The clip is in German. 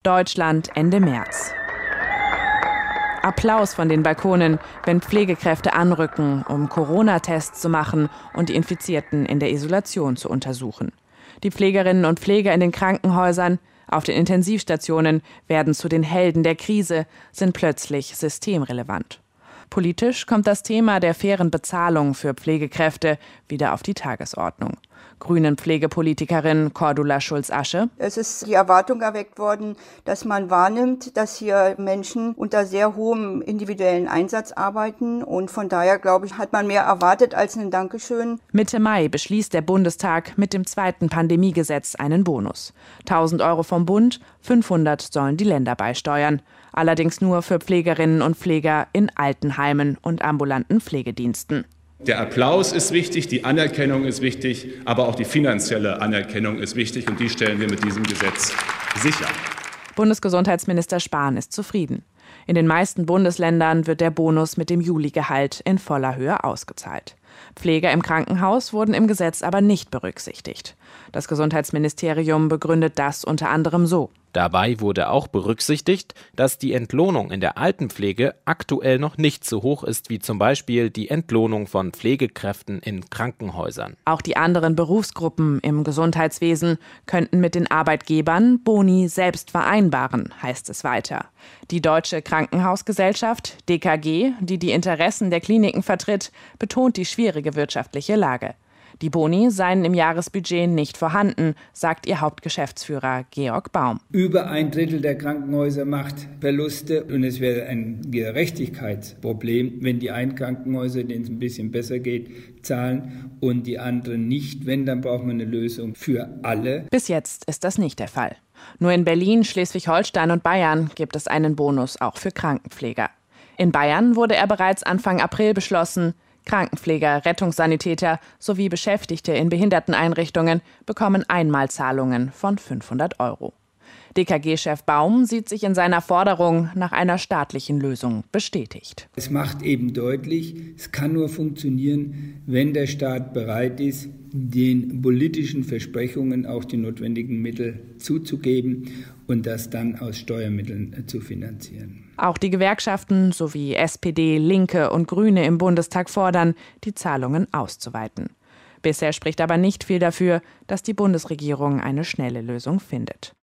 Deutschland Ende März. Applaus von den Balkonen, wenn Pflegekräfte anrücken, um Corona-Tests zu machen und die Infizierten in der Isolation zu untersuchen. Die Pflegerinnen und Pfleger in den Krankenhäusern, auf den Intensivstationen werden zu den Helden der Krise, sind plötzlich systemrelevant. Politisch kommt das Thema der fairen Bezahlung für Pflegekräfte wieder auf die Tagesordnung. Grünen-Pflegepolitikerin Cordula Schulz-Asche: Es ist die Erwartung erweckt worden, dass man wahrnimmt, dass hier Menschen unter sehr hohem individuellen Einsatz arbeiten. Und von daher, glaube ich, hat man mehr erwartet als ein Dankeschön. Mitte Mai beschließt der Bundestag mit dem zweiten Pandemiegesetz einen Bonus. 1.000 € vom Bund, 500 sollen die Länder beisteuern. Allerdings nur für Pflegerinnen und Pfleger in Altenheimen und ambulanten Pflegediensten. Der Applaus ist wichtig, die Anerkennung ist wichtig, aber auch die finanzielle Anerkennung ist wichtig, und die stellen wir mit diesem Gesetz sicher. Bundesgesundheitsminister Spahn ist zufrieden. In den meisten Bundesländern wird der Bonus mit dem Juligehalt in voller Höhe ausgezahlt. Pfleger im Krankenhaus wurden im Gesetz aber nicht berücksichtigt. Das Gesundheitsministerium begründet das unter anderem so: Dabei wurde auch berücksichtigt, dass die Entlohnung in der Altenpflege aktuell noch nicht so hoch ist wie zum Beispiel die Entlohnung von Pflegekräften in Krankenhäusern. Auch die anderen Berufsgruppen im Gesundheitswesen könnten mit den Arbeitgebern Boni selbst vereinbaren, heißt es weiter. Die Deutsche Krankenhausgesellschaft, DKG, die die Interessen der Kliniken vertritt, betont die schwierige wirtschaftliche Lage. Die Boni seien im Jahresbudget nicht vorhanden, sagt ihr Hauptgeschäftsführer Georg Baum. Über 1/3 der Krankenhäuser macht Verluste, und es wäre ein Gerechtigkeitsproblem, wenn die einen Krankenhäuser, denen es ein bisschen besser geht, zahlen und die anderen nicht. Wenn, dann brauchen wir eine Lösung für alle. Bis jetzt ist das nicht der Fall. Nur in Berlin, Schleswig-Holstein und Bayern gibt es einen Bonus auch für Krankenpfleger. In Bayern wurde er bereits Anfang April beschlossen. Krankenpfleger, Rettungssanitäter sowie Beschäftigte in Behinderteneinrichtungen bekommen Einmalzahlungen von 500 €. DKG-Chef Baum sieht sich in seiner Forderung nach einer staatlichen Lösung bestätigt. Es macht eben deutlich, es kann nur funktionieren, wenn der Staat bereit ist, den politischen Versprechungen auch die notwendigen Mittel zuzugeben und das dann aus Steuermitteln zu finanzieren. Auch die Gewerkschaften sowie SPD, Linke und Grüne im Bundestag fordern, die Zahlungen auszuweiten. Bisher spricht aber nicht viel dafür, dass die Bundesregierung eine schnelle Lösung findet.